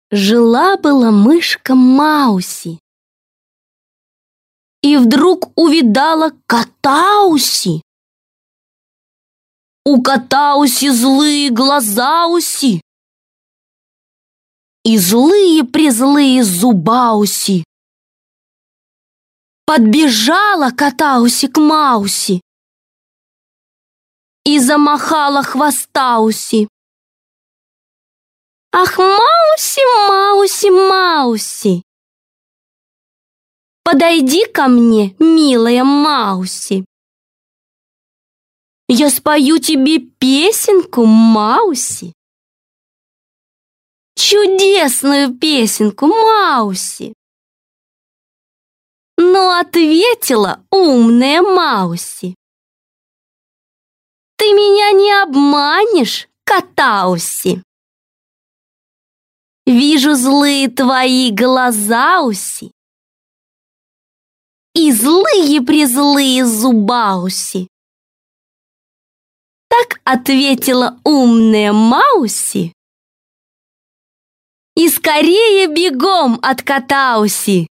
Жила-была мышка Мауси, и вдруг увидала Котауси. У Котауси злые глазауси и злые-презлые зубауси. Подбежала Котауси к Мауси и замахала хвостауси. Ах, Мауси, Мауси, Мауси, подойди ко мне, милая Мауси. Я спою тебе песенку, Мауси. Чудесную песенку, Мауси. Но ответила умная Мауси: ты меня не обманешь, Котауси. Вижу злые твои глазауси и злые-презлые зубауси. Так ответила умная Мауси и скорее бегом от Котауси.